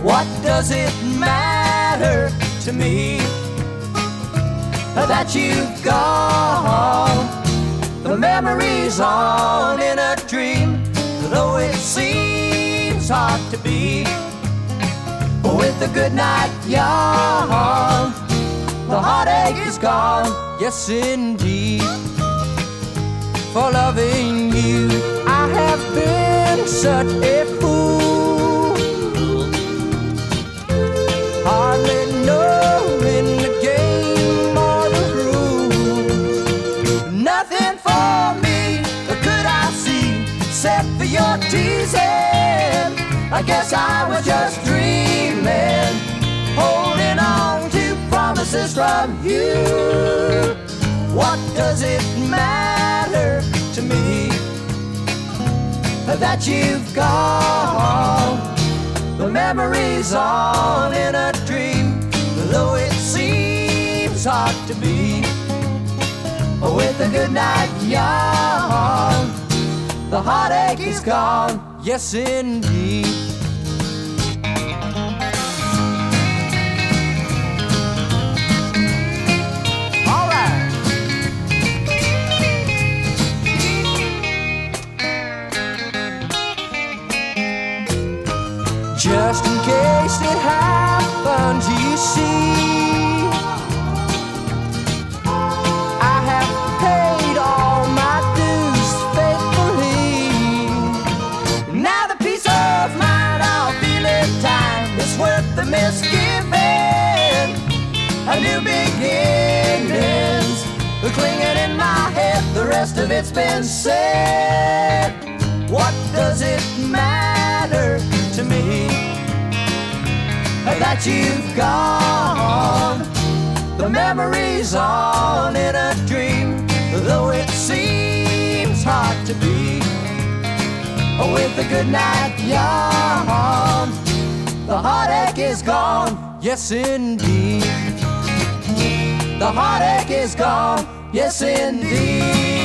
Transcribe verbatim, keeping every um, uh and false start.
What does it matter to me that you've gone? The memory's on in a dream, though it seems hard to be. With the good night yawn, the heartache is gone. Yes, indeed. For loving you, I have been such a fool, hardly knowing the game or the rules. Nothing for me could I see except for your teasing. I guess I was just dreaming, holding on to promises from you. What does it matter to me that you've gone? The memory's on in a dream, though it seems hard to be. With a good night yawn, the heartache is gone. Yes, indeed. Just in case it happens, you see, I have paid all my dues faithfully. Now the peace of mind I'll feel in time is worth the misgiving. A new beginnings clinging in my head, the rest of it's been said. What does it matter to me that you've gone? The memory's on in a dream, though it seems hard to be. With a good night yawn, the heartache is gone. Yes, indeed. The heartache is gone. Yes, indeed.